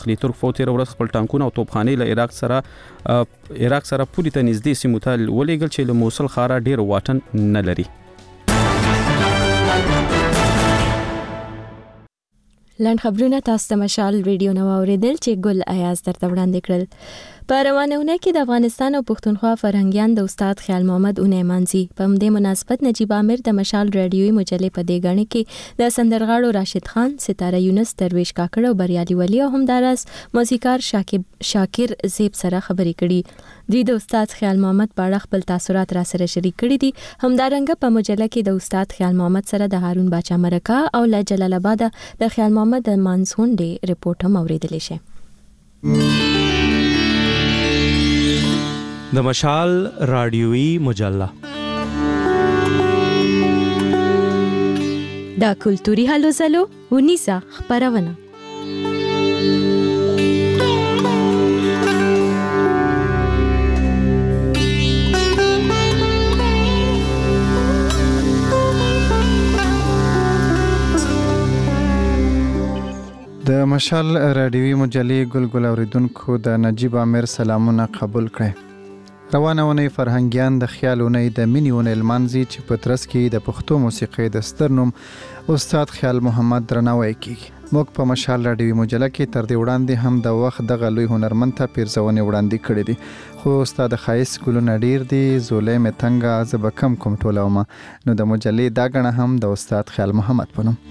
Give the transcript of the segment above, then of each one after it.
ترک فوتیر ورځ خپل ټانکونه او توپخانې له عراق سره پوری ته نږدې سیمو ته ولېږل چې له موصل ښاره ډیر واټن نه لري. لاند خبرونه تاسو ته مشال ریډیو نو اوریدل چې ګل ایاز درته وړاندې کړل. په روانونه کې د افغانستان او پښتونخوا فرهنګیان د استاد خیال محمد اونې مانځي. په دې مناسبت نجیب عامر د مشال ریډیوي مجلې په دې غاڼه کې د سندرغاړو راشد خان، ستاره یونس، درویش کاکړ او بریالي ولی او همدارس موسیقار شاکر زیب سره خبرې کړي. دوی د استاد خیال محمد په اړه خپل تاثرات را سره شریک کړي دي. همدارنګه په مجله کې د استاد خیال محمد سره د هارون باچا مرکه او له جلال آباد د خیال محمد مانسونډي رپورټ هم اوریدل شي. د مشال رادیوي مجله دا کلتوري هلو زلو ونیسا خبرونه. د مشال رادیوي مجلې ګلګل اوریدونکو د نجیب عامر سلامونه قبول کړئ. روانه ونې فرهنګیان د خیال ونې د مینې ونې لمانځي چې په ترڅ کې د پښتو موسیقۍ د ستر نوم استاد خیال محمد درناوی کیږي. موږ په مشال رادیوي مجله کې تر دې وړاندې هم د وخت دغه لوی هنرمند ته پیرزونې وړاندې کړې دي، خو استاد خایس ګلونه ډیر دي، زولې مې تنګه زه به کم کوم ټولومه. نو د مجلې دا غڼه هم د استاد خیال محمد په نوم.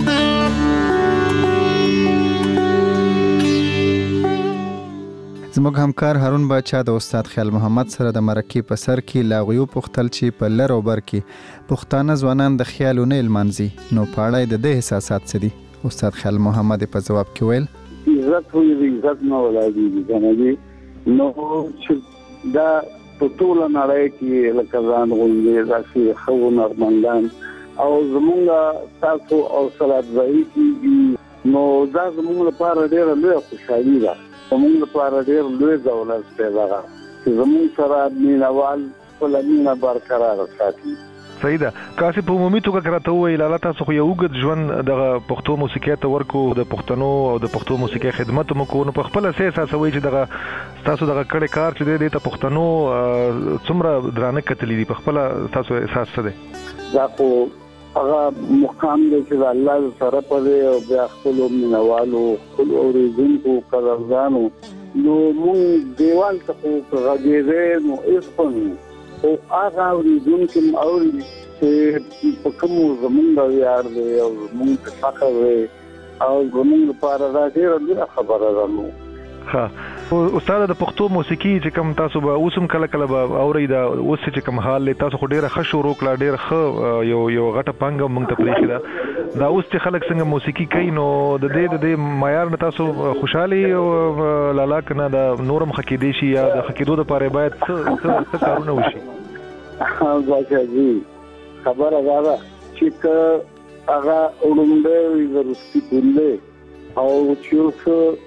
زموږ همکار هارون باچا د استاد خیال محمد سره د مرکې په سر کې لاغیو پختل چې په لر او بر کې پښتانه ځوانان د خیالونه المانځي. نو په اړه د دې احساسات څه دي؟ استاد خیال محمد په جواب کې ویل عزت نه ولایږي کنه نو چې دا په ټول نړۍ کې لکه ځان غونډې راشي خو نرمندان او زمونږ تاسو او صلات ځای کې نو دا زمونږ لپاره ډېر لوی خوشحالي ده. زمونږ لپاره ډېر لوی دولت پیدا چې زمونږ سره مینوال خپل مینه برقرار ساتي. صحیح ده. کاسې په عمومي توګه راته وویل الله تاسو خو یو اوږد ژوند دغه پښتو موسیقۍ ته ورکو، د پښتنو او د پښتو موسیقۍ خدمت مو کو، نو په خپله څه احساسوئ چې دغه تاسو دغه کړی کار چې دی ته پښتنو څومره درانه کتلي دي؟ په خپله تاسو احساس څه دی؟ دا خو هغه مقام دی چې د الله سره په دی او بیا خپلو مینوالو خپلو اورېدونکو قدردانو نو مونږ دیوال ته خو غږېدی نو هېڅ په نه او هغه اورېدونکي م اوري چې په کومو زمونږ ویاړ دی او زمونږ فخر دی او زمونږ لپاره دا ډېره لویه خبره ده. نو ښه استاد د پښتو موسیقي چې کوم تاسو به اوس هم کله کله به اورئ دا اوس چې کوم حال دی تاسو خو ډېره ښه شروع کړه، ډېره ښه یو غټه پانګه موږ ته پرېښې ده. دا اوس چې خلک څنګه موسیقي کوي نو د دې معیار نه تاسو خوشحالي لالا که نه د نور هم ښه کېدی شي یا د ښه کېدو دپاره باید څه کارونه وشي؟ باچا جي خبره دا ده چې که هغه وړومبی وي د روستي پولې او چې اوس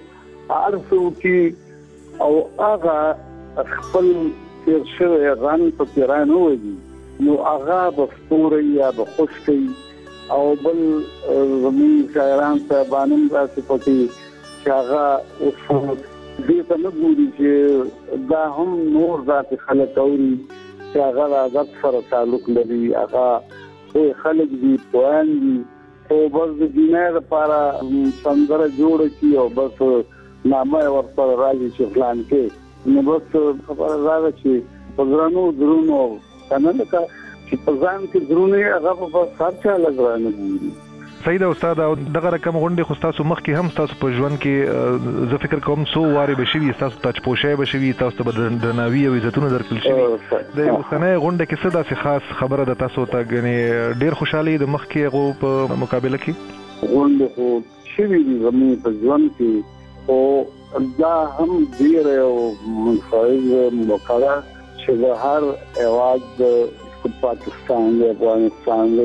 هر څوک او هغه خپل تیر شوی رنګ په کې رانهولي نو هغه به ستوري یا به خوش کوي او بل زمونږ شاعران صاحبان هم داسې پکې چې هغه اوس دې ته نه ګوري چې دا هم نور ذاتي خلک اوري چې هغه د ادب سره تعلق لري، هغه خلک دي پوهان دي او بس د دنیا لپاره سندره جوړه کړي او بس نامه ورسره راځي چې فلان کې نو بس خبره دا ده چې په ځانو درونو کنه لکه چې په ځان کې درونو هغه په هر چا لګرانه دي. صحیح ده استاد. او دغه رقم غونډې خو ستاسو مخکې هم ستاسو په ژوند کې زه فکر کوم څو وارې به شوي، ستاسو تاجپوشۍ به شوي، تاسو ته به درناوي او عزتونه درکړل شوي. د اوسنۍ غونډه کې څه داسې خاص خبره ده تاسو ته ګنې ډېر خوشحالي د مخکې هغو په مقابله کې؟ غونډې خو شوي دي زموږ په ژوند کې او دا هم ډېر یو منفعل موقع ده چې د هر هېواد د پاکستان د افغانستان د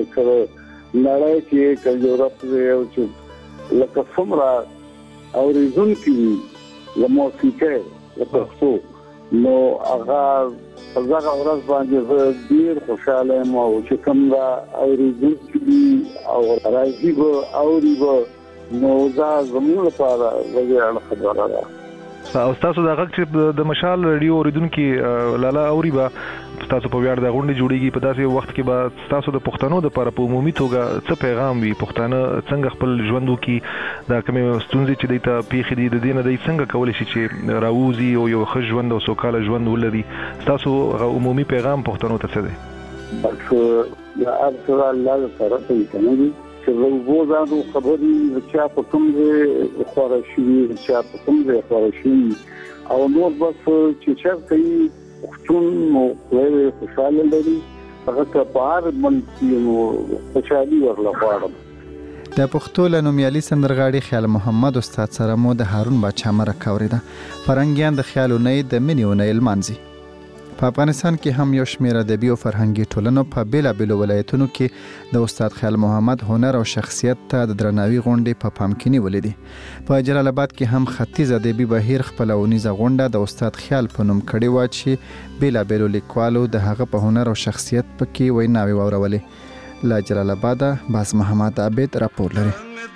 نړۍ کې که یورپ دی او چې لکه څومره اورېدونکي وي د موسیقۍ د پښتو نو هغه په دغه ورځ باندې زه ډېر خوشحاله یم او چې کوم دا اورېدونکي دي او راځي به اوري به نو دا زموږ لپاره وړاندې خبره ده. او تاسو دا غږ چې د مشال ریډیو اوریدونکو لاله اوري با تاسو په ویاړ د غونډې جوړیږي په داسې وخت کې به تاسو د پښتنو د لپاره په عمومي توګه څه پیغام وي؟ پښتانه څنګه خپل ژوند وکړي؟ دا کومې ستونزې چې دوی ته پیښې دي د دې نه دوی څنګه کولی شي چې راووځي او یو ښه ژوند او سوکاله ژوند ولري؟ تاسو عمومي پیغام پښتنو ته څه دی؟ بس یا ارسل الله سره ته کوي چې وو زادو خبرې چې په کوم ځای خورشي چې په کوم ځای خورشي او نور بس چې چرته پښتون نو خوشاله لري هغه ته بار منځي نو خوشالي ورلا غواړم. د پښتو لنومیالي سندرغاړي خیال محمد استاد سره مو د هارون باچا مرکه اوریده. فرهنګیان د خیالونه د منیونه المانزي. په افغانستان کې هم یو شمېر ادبي او فرهنګي ټولنو په بیلابېلو ولایتونو کې د استاد خیال محمد هنر او شخصیت ته د درناوي غونډې په پام کې نیولې دي. په جلال آباد کې هم ختیځ ادبي بهیر خپله اونیزه غونډه د استاد خیال په نوم کړې وه چې بیلابېلو لیکوالو د هغه په هنر او شخصیت پکې ویناوې واورولې. له جلال آباده باز محمد عابد راپور لري.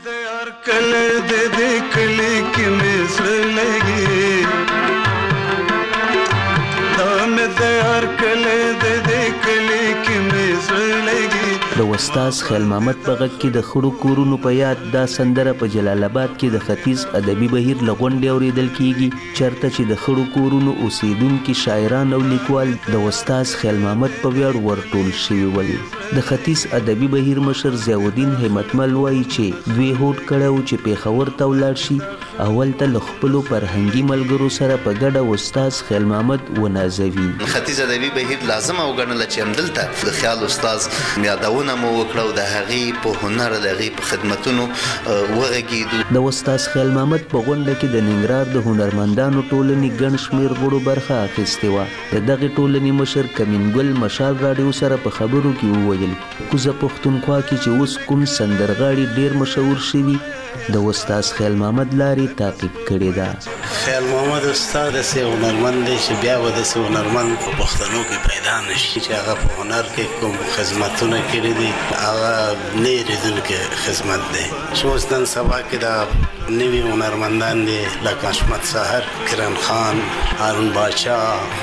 د استاد خیال محمد په غږ کې د خړو کورونو په یاد دا سندره په جلال آباد کې د ختیځ ادبي بهیر له غونډې اورېدل کیږي چېرته چې د خړو کورونو اوسیدونکي شاعران او لیکوال د استاد خیال محمد په ویاړ ورټول شوي ول. د ختیځ ادبي بهیر مشر ضیاءالدین همتمل وایي چې دوی هوډ کړی و چې پېښور ته ولاړ شي اول ته له خپلو فرهنګي ملګرو سره په ګډه استاد خیال محمد ونازوي. ختیځ ادبي بهیر لازم وګڼله چې همدلته د خیال استاد یادونه مو وکړه او د هغې په هنر د هغې په خدمتونو وغږېدو. د استاد خیال محمد په غونډه کې د ننګرهار د هنرمندانو ټولنې ګڼ شمېر غړو برخه اخیستې وه. د دغې ټولنې مشر کمینګل مشال راډیو سره په خبرو کې وویل کوزه پښتونخوا کې چې اوس کوم سندرغاړي ډېر مشهور شوي د استاد خیال محمد لارې تعقیب کړې ده. خیال محمد استاد داسې هنرمند دی چې بیا به داسې هنرمند په پښتنو کې پیدا نه شي چې هغه په هنر کې کوم خدمتونه کړي دي هغه نه هېرېدونکی خدمت دی چې اوس نن سبا کې دا نوي هنرمندان دي لکه حشمت سحر، کرن خان، هارون باچا،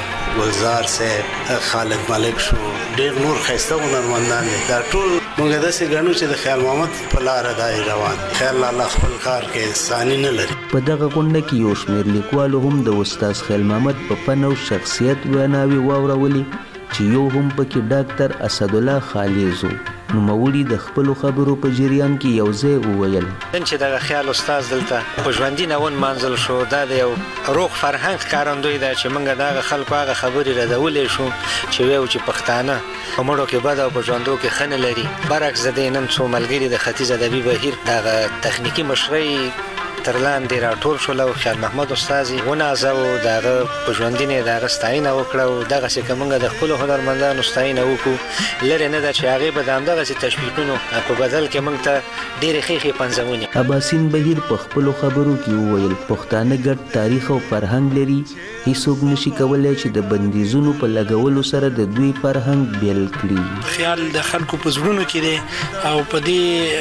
گلزار صاحب، خالد ملک شو، ډېر نور ښایسته هنرمندان دي. دا ټول موږ داسې ګڼو چې د خیال محمد په لاره دا روان دي. خیال الله خپل کار کې ثاني نه لري. په دغه غونډه کې یو شمېر لیکوالو هم د استاد خیال محمد په فن او شخصیت ویناوې واورولې چې یو هم پکې ډاکټر اسدالله خالیز و. نوموړي د خپلو خبرو په جریان کې یو ځای وویل نن چې دغه خیال استاد دلته په ژوندي ناون منزل شو دا د یو روغ فرهنګ ښکارندوی ده چې موږ دغه خلکو هغه خبرې ردولی شو چې ویو چې پښتانه په مړو کې بد او په ژوندو کې ښه نه لري. برعکس د دې نن څو ملګري د ختیځ ادبي بهیر دغه تخنیکي مشرۍ تر لاندې راټول شول او خیال محمد استاد ونازوه دغه په ژوندي نه دغه ستاینه وکړه او دغسې که موږ د خپلو هنرمندانو ستاینه وکړو لرې نه ده چې هغې به د همدغسې تشویقونو په بدل کې موږ ته ډېرې ښې پنځونې. اباسین بهیر په خپلو خبرو کې وویل پښتانه ګډ تاریخ او فرهنګ لري هیڅوک نشي کولی چې د بندیزونو په لګولو سره د دوی فرهنګ بیل کړي. خیال د خلکو په زړونو کې دی او په دې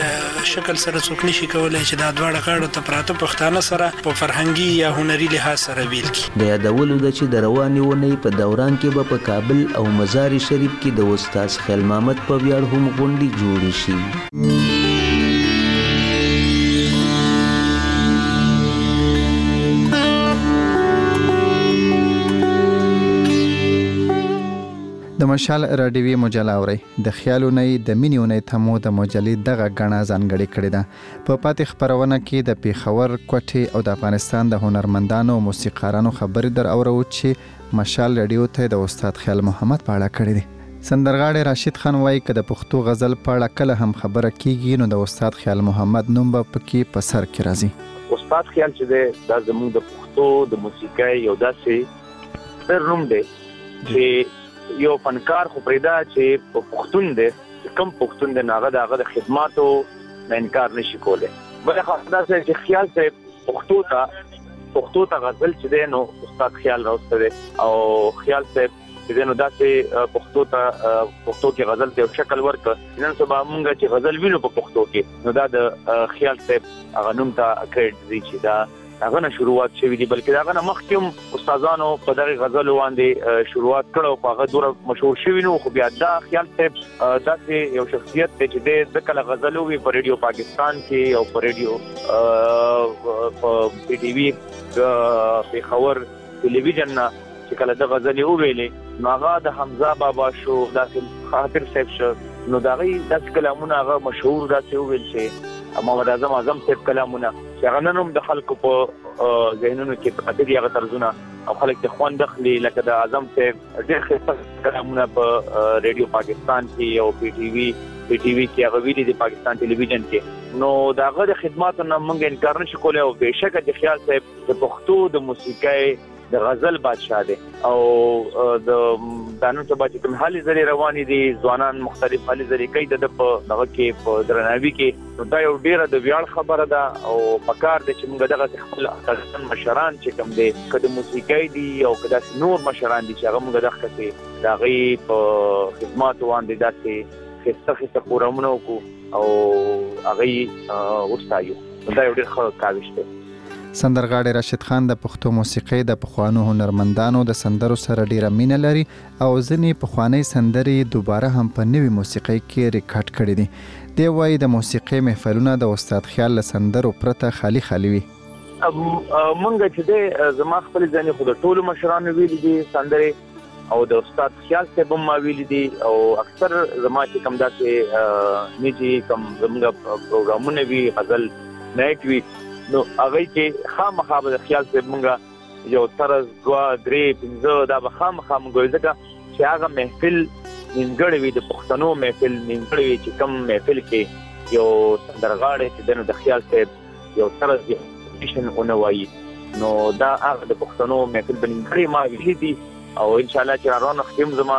شکل سره څوک نشي کولی چې دا دواړه غاړو ته پراته پښتانه سره په فرهنګي یا هنري لحاظ سره بیل کړي. د یادولو ده چې د روانې اونۍ په دوران کې به په کابل او مزار شریف کې د استاد خیال محمد په ویاړ هم غونډې جوړې شي. د مشال راډیوي مجله اورئ. د خیالونه د مینیونې تمو د مجلې دغه غڼه ځانګړې کړې ده. په پاتې خبرونه کې د پیښور، کوټې او د افغانستان د هنرمندانو او موسیقارانو خبرې در اورو چې مشال راډیو ته د استاد خیال محمد په اړه کړې دي. سندرغاړی راشد خان وایي که د پښتو غزل په اړه کله هم خبره کیږي نو د استاد خیال محمد نوم به پکې په سر کې راځي. استاد خیال چې دی دا زموږ د پښتو د موسیقۍ یو داسې ستر نوم دی چې یو فنکار خو پرېږده چې په پښتون دی کم پښتون دی هغه د هغه د خدماتو نه انکار نشي کولی. بله خبره داسې چې خیال صاحب پښتو ته غزل چې دی نو استاد خیال راوسته دی او خیال صاحب چې نو داسې پښتو کې غزل ته شکل ورکړ نن سبا موږ چې غزل وینو په پښتو کې نو دا د خیال صاحب هغه نوم ته کریډټ دی چې دا هغه نه شروعات شوی دی بلکې هغه نه مخکې استادانو په دغه غزل باندې شروعات کړو په هغه دوره مشهور شوی نو خو بیا دا خیال صاحب داسې یو شخصیت دی چې د کله غزل وی په ریډیو پاکستان کې او په ریډیو په پی ټي وی په خبر ټلویزیون نه چې کله د غزل ویلې نو هغه د حمزه بابا شو داسې خاطر صاحب شو نو دغه داسې کلامونه هغه مشهور داسې ویل شي محمد اعظم صاحب کلامونه چې هغه نن هم د خلکو په ذهنونو کې پاتې دي هغه طرزونه او خلک ته خوند اخلي لکه د اعظم صاحب ډېر ښه کلامونه په ریډیو پاکستان کې او پی ټي وی کې هغه ویلي د پاکستان ټلویزیون کې نو داغه د خدماتو نه موږ انکار نشو کولای او بهشکه د خیال صاحب د پښتو د موسیقۍ د غزل بادشاہ دی او د دانو سبا چې کوم حالي زری رواني دي ځوانان مختلف حالي زری کوي د دغه کې په درناوي کې نو دا یو ډیره د ویاړ خبره ده او پکار دي چې موږ دغه خپل مشران چې کوم دي کله موسیقۍ دي او کله نور مشران دي چې هغه موږ دغه کې دغه په خدمات باندې داسې خسته پورمنو کو او هغه وستایو دا یو ډیر ښه کاوش دی سندرغاړی راشد خان د پښتو موسیقۍ د پخوانو هنرمندانو د سندرو سره ډیره مینه لري او ځینې پخوانی سندرې دوباره هم په نوې موسیقۍ کې ریکارډ کړي دي دی وایي د موسیقۍ محفلونه د استاد خیال له سندرو پرته خالی وي مونږ چې د زما خپل ځانې خو د ټولو مشرانو ویلي دي سندرې او د استاد خیال صاحب هم ویلي دي او اکثر زما چې کوم داسې نجی کوم زموږ پروګرامونه وي غزل نایټ وي نو هغه کې خامخا د خیال صاحب مونږه یو طرز 2 3 15 دا به خامخا مونږ ځکه چې هغه محفل نیمګړی وي د پښتنو محفل نیمګړی وي چې کوم محفل کې یو سندرغاړی چې د خیال صاحب یو طرز ډیشن اونوي نو دا هغه د پښتنو محفل بنګړی ما ویلي دي او ان شاء الله چې روانه ختم زما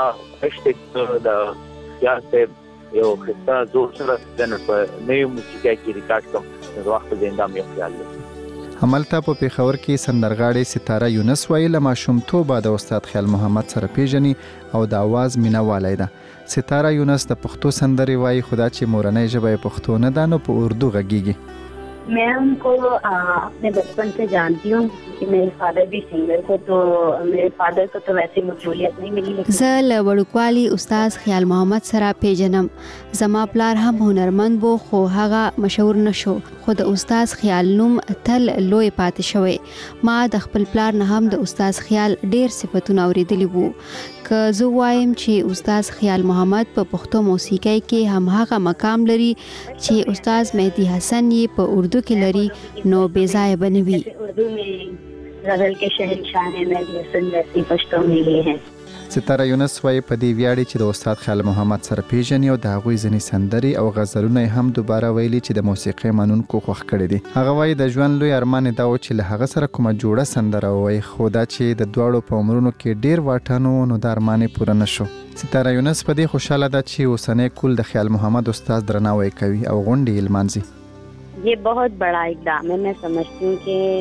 هشته د خیال صاحب یو خسته زور سره د نوې موسیقۍ کې ریکارډ کوم د وخت زنده مې خیال لري هملته په پیښور کې سندرغاړی ستاره یونس وایي له ماشومتوبه د استاد خیال محمد سره پیژني او د आवाज مینوالی ده ستاره یونس د پښتو سندرې وایي خدا چې مورنۍ ژبه پښتو نه ده نو په اردو غږیږي मैं उनको अपने बचपन से जानती हूँ कि मेरे फादर भी सिंगर थे तो मेरे फादर को तो वैसे मशहूरियत नहीं मिली زه له وړوکوالي استاد خیال محمد سره پیژنم زما پلار هم هنرمند وو خو هغه مشهور نشو خو د استاد خیال نوم تل لوی پاتې شوی ما د خپل پلار نه هم د استاد خیال ډیر صفاتونه اوریدلی وو که زه وایم چې استاد خیال محمد په پښتو موسیقۍ کې هم هغه مقام لري چې استاد مهدی حسن یې په اردو کې لري نو بے ځای بنوي اردو में غزل के शहंशाह हैं मेहदी हसन जैसी पश्तो में ये हैं ستاره یونس وایي په دې ویاړي چې د استاد خیال محمد سره پیژني او د هغوی ځینې سندرې او غزلونه هم دوباره ویلي چې د موسیقۍ منونکو خوښ کړي دي هغه وایي د ژوند لوی ارمان دا و چې له هغه سره کومه جوړه سندره ووایي خو دا چې د دواړو په عمرونو کې ډیر واټن و نو د ارمان یې پوره نشو ستاره یونس په دې خوشاله ده چې اوسنی کول د خیال محمد استاد درناوی کوي او غونډې یې لمانځي ये बहुत बड़ा इकदाम है मैं समझती हूँ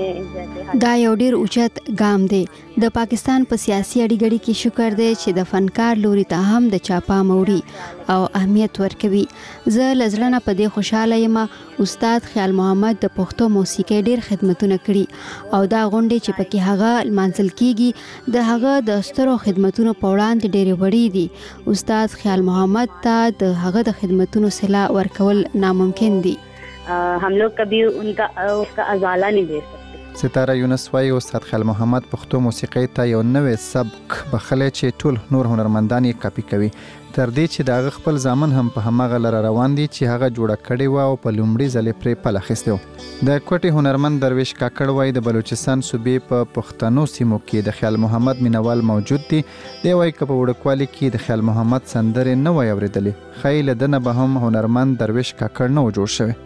कि دا یو ډیر اوچت ګام دی د پاکستان په سیاسي اړیګړي کې شکر دی چې د فنکار لوري ته هم د چاپا موړي او اهمیت ورکوي زه لزړه په دې خوشاله یم استاد خیال محمد د پښتو موسیقۍ ډیر خدمتونه کړي او دا غونډې چې پکې هغه منځل کیږي د هغه د سترو خدمتونو په وړاندې ډېر وړي دي استاد خیال محمد ته د هغه د خدمتونو صله ورکول ناممکن دي हम लोग कभी उसका अजाला नहीं दे सकते ستاره یونس وایي استاد خیال محمد پښتو موسیقۍ ته یو نوې سبک بخلی چې ټول نور هنرمندان یې کاپي کوي تر دې چې د هغه خپل ځامن هم په هماغه لاره روان دي چې هغه جوړه کړې وه او په لومړي ځلې پرې پل اخیستی و د کوټې هنرمند درویش کاکړ وایي د بلوچستان صوبې په پښتنو سیمو کې د خیال محمد مینوال موجود دي دی وایي که په وړوکوالي کې د خیال محمد سندرې نه وای اورېدلې ښایي له ده نه به هم هنرمند درویش کاکړ نه و جوړ شوی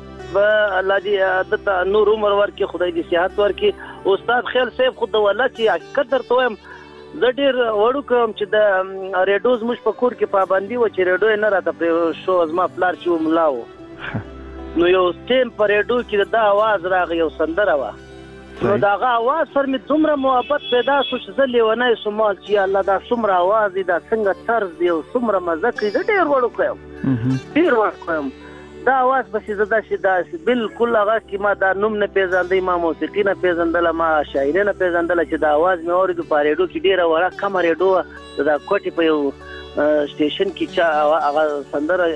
الله دې دته نور عمر ورکړي خدای دې صحت ورکړي استاد خیال صاحب خو د ولادت چې حقیقت درته وایم زه ډېر وړو کوم چې د ریډیو زموږ په کور کې پابندي و چې ریډیو نه راته پرې شو زما پلار چې و ملا و نو یو ټیم په ریډیو کې د اواز راغی یو سندره وه نو دا هغه आवाज سره مې دومره محبت پیدا شو چې زه لیونی شوم چې الله دا څومره आवाज دی دا څنګه طرز دی او څومره مزه کوي زه ډېر وړوکی یم ډېر وړوکی یم دا आवाज پسې زه داسې بالکل هغه کې ما دا نوم نه پیژندی ما موسیقي نه پیژندله ما شاعري نه پیژندله چې دا आवाज مې واورېدو په ریډیو کې ډېره وړه کمه ریډیو وه دا کوټې په یو سټیشن کې چا هغه سندره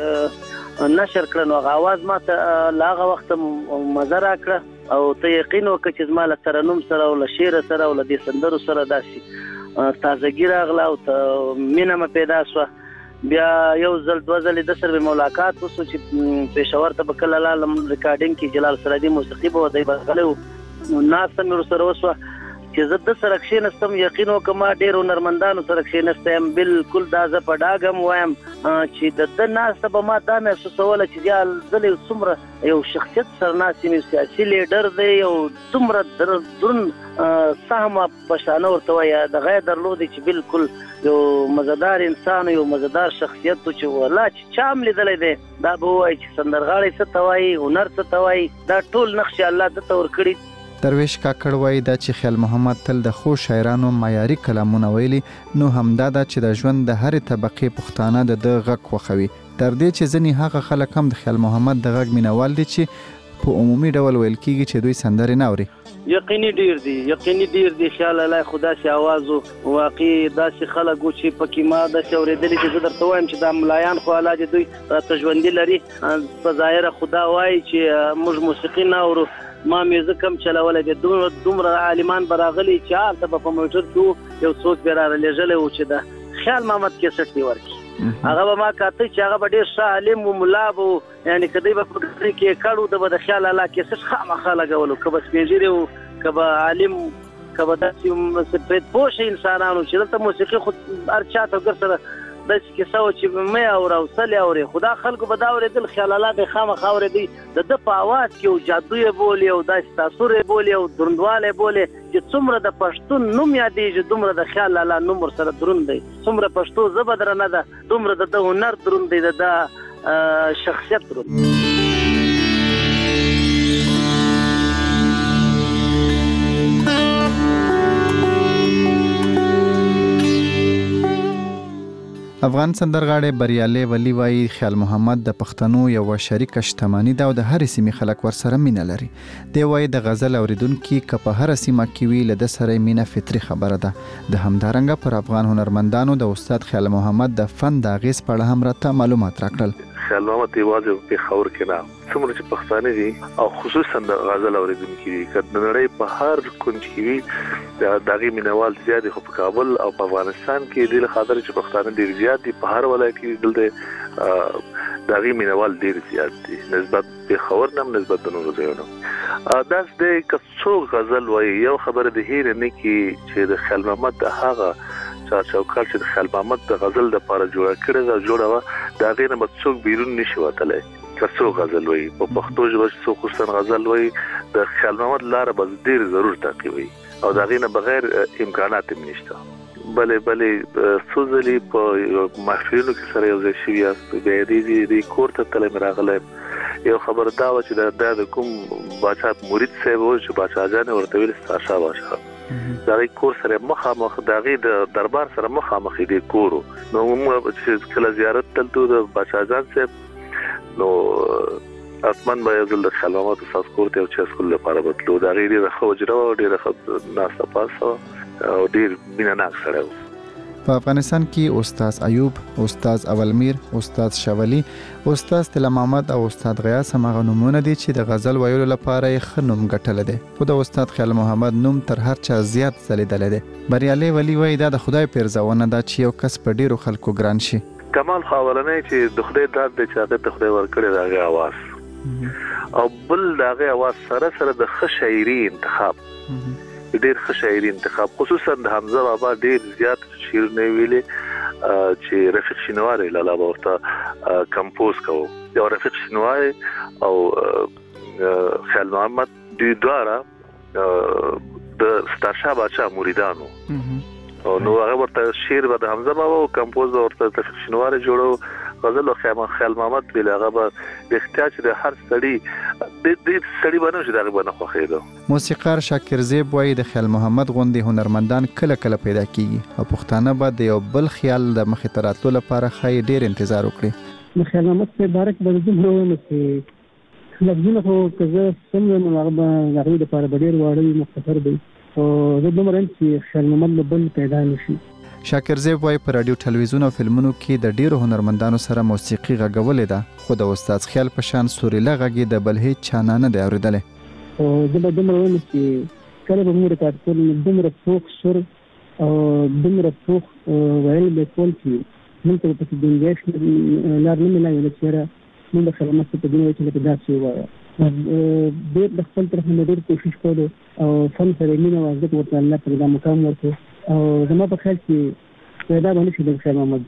نشر کړه نو هغه आवाज ما ته له هغه وخته مزه راکړه او ته یقین وکړه چې زما له ترنم سره او له شعر سره او له دې سندرو سره داسې تازګي راغله او مینه مې پیدا شوه بیا یو ځل دوه ځلې د سره ملاقات وسو چې پېښور ته به کله لاړم ریکارډینګ کې جلال سرادي موسیقي به دی بغلی نو ناسته مې ورسره وسوه چې زه د سره کښېنستم یقین وکړه ما ډېر هنرمندانو سره کښېنستی یم بالکل دا زه په ډاګه م وایم چې د ناسته به ما دا محسوسوله چې بیا زه څومره یو شخصیت سره ناست یم یو سیاسي لیډر دی یو دومره دروند سهمه په شانه ورته وایي دغه یې درلودی چې بالکل یو مزدار انسان یو مزدار شخصیت چې والله چې چا هم لیدلی دی دا به ووایي چې سندرغاړی څه ته وایي هنر څه ته وایي دا ټول نقش الله ده ته ورکړي درویش کاکړ وایي دا چې خیال محمد تل د خو شاعرانو معیاري کلامونه ویلي نو همدا ده چې د ژوند د هرې طبقې پښتانه د ده غږ خوښوي تر دې چې ځینې هغه خلک هم د خیال محمد د غږ مینوال دي چې په عمومي ډول ویل کېږي چې دوی سندرې نه اوري یقیني ډیر دی خیال الله خدا سي आवाज واقعي داسې خلک چې پکې ما د اوریدلې چې زه درته وایم چې دا ملایان خو الله دې دوی تجوندي لري په ظاهر خدا وایي چې موږ موسیقي نه اورو ما میوزیک هم چلولی دی دومره عالمان به راغلي چې هلته به په موټر کې یو څوک به رالېږلی و چې د خیال محمد کیسټ دی ورکړي هغه به ما کاته چې هغه به ډېر ښه عالم و ملا به و یعنې که دوی به په ګډري کې یې کړ و ده به د خیال الله کیسټ خامخا لګولو که به سپین ږیري و که به عالم که به داسې پوه انسانانو چې دلته موسیقي خو هر چا ته ګر سره داسې کیسه وه چې مې اوره او سل یې اورې خو دا خلکو به دا اورېدل خیال الله به یې خامخا اورېدی د ده په اواز کې یو جادو یې بولي او داسې تاثر یې بولي او دروندوالی یې بولي چې څومره د پښتون نوم یادېږي دومره د خیال الله نوم ورسره دروند دی څومره پښتو ژبه درنه ده دومره د ده هنر دروند دی د ده شخصیت دروند افغان سندرغاړی بریالی ولی وایي خیال محمد د پښتنو یوه شریکه شتمني ده او د هرې سیمې خلک ورسره مینه لري دی وایي د غزل اوریدونکي که په هره سیمه کې وي له ده سره مینه فطري خبره ده د همدارنګه پر افغان هنرمندانو د استاد خیال محمد د فن د اغیز په اړه هم راته معلومات راکړل خیال محمد یوازې په پېښور کې نه څومره چې پښتانه دي او خصوصا د غزل اوریدونکي دي که د نړۍ په هر کونج کې وي د هغې مینوال زیات دي خو په کابل او په افغانستان کې دې له خاطره چې پښتانه ډېر زیات دي په هر ولایت کې دلته د هغې مینوال ډېر زیات دي نسبت پېښور نه هم نسبت د نورو ځایونو داسې دی که څوک غزل وایي یو خبره د هېرې نه کړي چې د خیال محمد د هغه چارچوکال چې د خیال محمد د غزل دپاره جوړه کړې ده جوړه وه د هغې نه به څوک بیرون نشي وتلی که څوک غزل وایي په پښتو ژبه چې څوک خصوصا غزل وایي د خیال محمد لاره به ډېر ضرور تعقیبوي او د هغې نه بغیر امکانات هم نشته بلې څو ځلې په محفلونو کې سره یو ځای شوي یاست بیا دې کور ته تللی مې راغلی یو خبر دا وه چې دا د کوم باچا مرید صاحب و چې باچا جان ورته ویل ستا شا باچا د هغې کور سره مخامخ د هغې د دربار سره مخامخ یې دې کور و نو موږ چې کله زیارت تلتو د باچا جان صاحب نو حتمن به یو ځل د خیال محمد استاد کور ته یو چسکلو لپاره به تلو د هغې ډېره ښه حجره وه ډېره ښه ناسته پاسته وه او ډېر مینه ناک سړی و په افغانستان کې استاد ایوب، استاد اولمیر، استاد شولی، استاد طلا محمد او استاد غیاث هغه نومونه دي چې د غزل ویلو لپاره یې ښه نوم ګټلی دی خو د استاد خیال محمد نوم تر هر چا زیات ځلیدلی دی. بریالی ولی وایي دا د خدای پیرزونه ده چې یو کس په ډیرو خلکو ګران شي. کمال خو اولنی چې د خدای داد دی چې هغه ته خدای ورکړی د هغې اواز او بل د هغې اواز سره سره د ښه شاعري انتخاب ډېر ښه شاعري انتخاب خصوصا د حمزه بابا ډېر زیات شعرونه ویلي چې رفیق شینواری لالا به ورته کمپوز کوو یا رفیق شینواری او خیال محمد دوی دواړه د سترشاه باچا مریدانو نو هغه ورته شعر به د حمزه بابا او کمپوز به ورته رفیق شینواری جوړو غزل او خیال محمد ویل هغه به د احتیاج د هر سړي د سړي باندې چې دا باندې خوخېدو. موسیقار شاکر زیب وایي د خیال محمد غوندي هنرمندان کله کله پیدا کیږي او پښتانه به د یو بل خیال د مخې ته راتلو لپاره خای ډیر انتظار وکړي. د خیال محمد په باره کې به دومره وایم چې لفظونه خو که زه سم وایم نو هغه به د هغوی دپاره به ډېر واړه مختصر دی او زه دومره وایم چې خیال محمد به بل پیدا نه شي. شاکر زیب وایي په راډیو ټلویزیون او فلمونو کې د ډیرو هنرمندانو سره موسیقي غږولې ده خو د استاد خیال په شان سوریله غږی د بل هیڅ چا نه دی اورېدلی. او زه به دومره وایم چې کله به موږ ریکارډ کول نو دومره پوخ سر او دومره پوخ ویل به کول چې موږ ته پکې ګنجایش لار نه میلاوي چې یاره موږ د خیال محمد په دې وایي چې لکه داسې ووایه. ډېر د خپل طرف نه ډېر کوشش کولو او فن سره مینه او عزت ورته الله پرې دا مقام ورکړو او زما په خیال چې پیدا به نه شي د خیال محمد.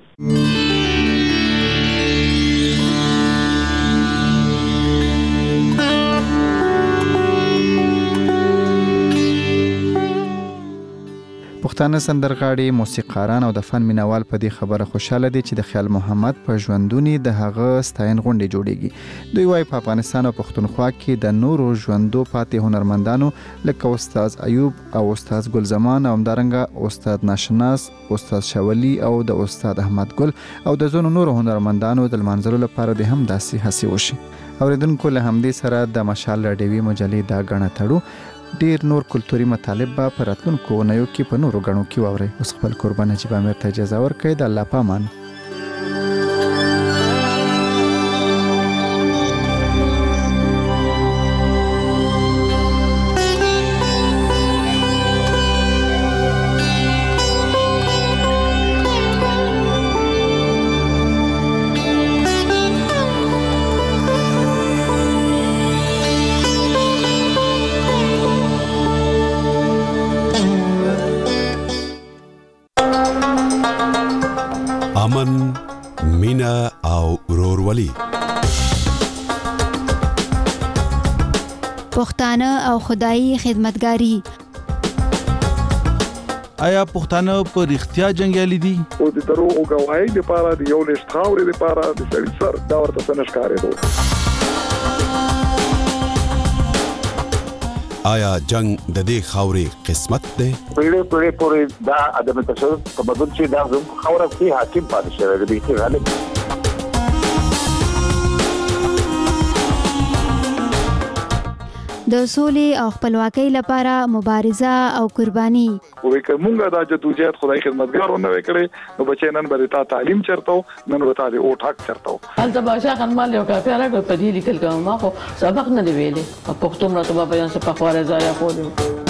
پښتانه سندرغاړي موسیقاران او د فن مینوال په دې خبره خوشاله دي چې د خیال محمد په ژوندونی د هغه ستاین غونډې جوړیږي. دوی وايي په افغانستان او پښتونخوا کې د نورو ژوندو پاتې هنرمندانو لکه استاد ایوب او استاد ګلزمان او همدارنګه استاد ناشناس، استاد شولی او د استاد احمد ګل او د ځینو نورو هنرمندانو د لمانځلو لپاره د هم داسې هڅې وشي. اوریدونکو له همدې سره د مشال راډیوي مجلې دا غڼه تړو. ډیر نور کلتوري مطالب به په راتلونکو اونیو کې په نورو غڼو کې واورئ. اوس خپل قربان نجیب امیر ته اجازه ورکړئ. د الله په امان. امن، مینا او ورورولي. پښتانه او خدایي خدمتګاری. آیا پښتانه په رښتیا جنگیالي دي؟ او د دروغو گواهی لپاره د یو لښت خاورې لپاره د سړي سر دا ورته څه نشکارېدو. آیا جنگ د دې خاورې قسمت دی؟ پیړې پورې دا ادم تشدد په بدل چې دا زموږ خاوره کې حاکم پاتې شوی دی چې غالب. د سولې او خپلواکۍ لپاره مبارزه او قرباني. وې کومه دا جدوجہد خدای خدمتګار ونه وکړي نو بچی نن به تا تعلیم چرته نن به تا د او ټاک چرته هلته باشا خنمال یو کافي راغی په دې لیکل کوم ما خو سبق نه دی ویلې په پښتو مرته په بیان څخه په خواره ځای خو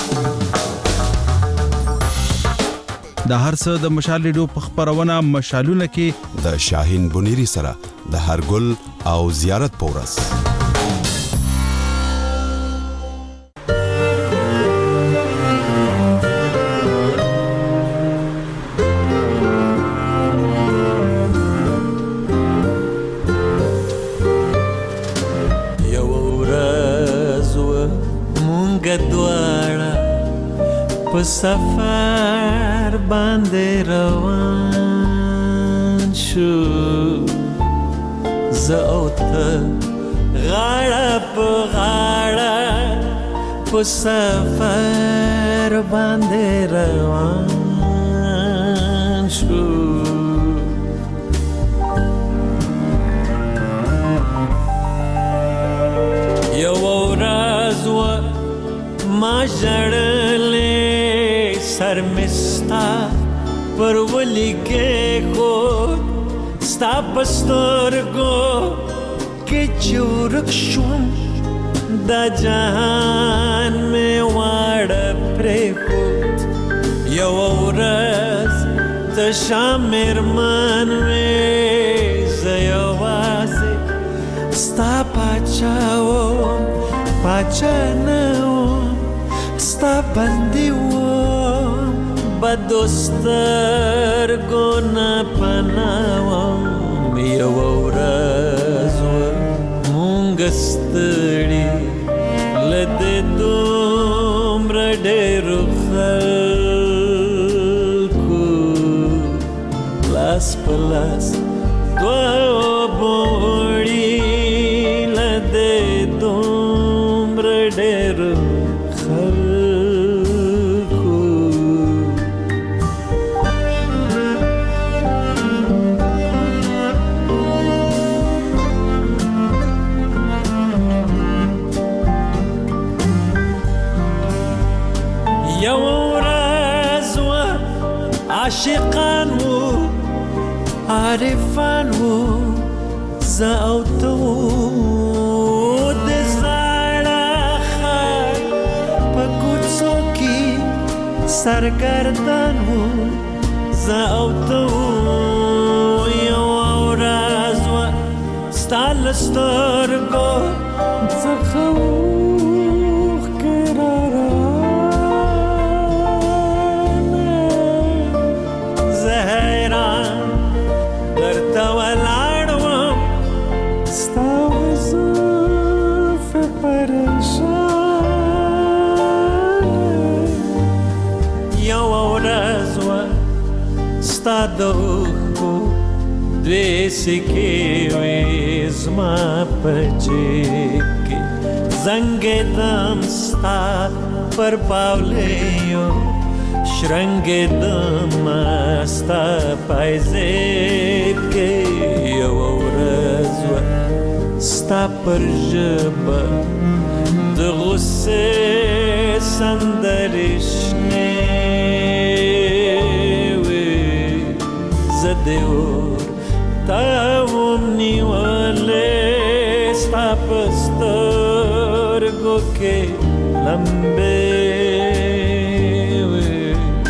د هر څه د مشال ریډیو په خبرونه مشالونه کې د شاهین بنيري سره د هرګل او زیارت پورس. سفر باندې روان شو زه او ته غاړه په غاړه په سفر باندې روان شو. یو ورځ ما ژړلې سر مستا پر ولی کې خو ستا پسترګو کې چورک شوم دا جهان مې واړه پرې خو یو ورځ ته شامر من وې زه یوازې ستا پاچا وم پاچا نه وم ستا بندي وم بدوستر ګونه پناوم یو ورځ مونږ ستړي لده دومره ډېرو خلکو لاس په لاس دوه بوړي لده دومره عاشقان وو عارفان وو زه او ته وو د زاړه ښار په کوڅو کې سرګردان وو زه او ته وو یوه ورځ وه ستا له سترګو څخه اوښکې راروانې زه حیران درته ولاړ وم ستا وزلفې پریشانې یوه ورځ وه ستا د اوښکو دوې سکې وې زما په جیب کې زنګېدم ستا پر پاولیو شرنګېدم ستا پایزیب کې یوه ورځ وه ستا پر ژبه د غصې سندرې شنې وې زه دې تا وم نیولې ستا په سترګو کې لمبې وې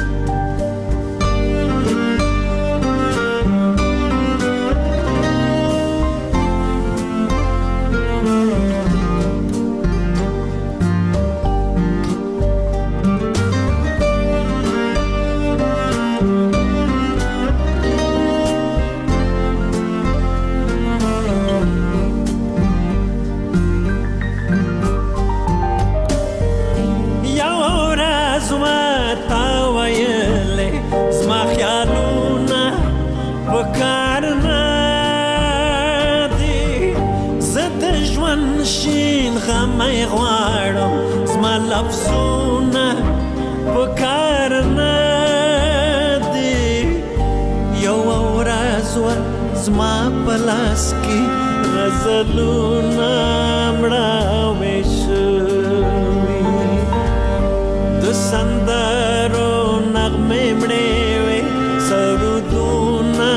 شین غمې غواړم زما لفظونه په کار نه دي یوه ورځ وه زما په لاس کې غزلونه مړاوې شوي د سندرو نغمې مړې وې سرودونه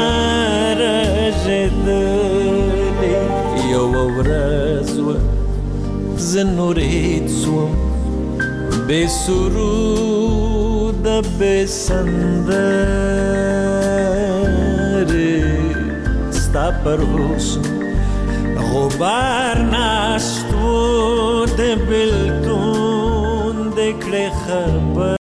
رژېدلې یوه ورځ وه زه نورید سوم بې سروده بې سندرې ستا پر حسن غبار ناست و د بېلتون د کړې خبر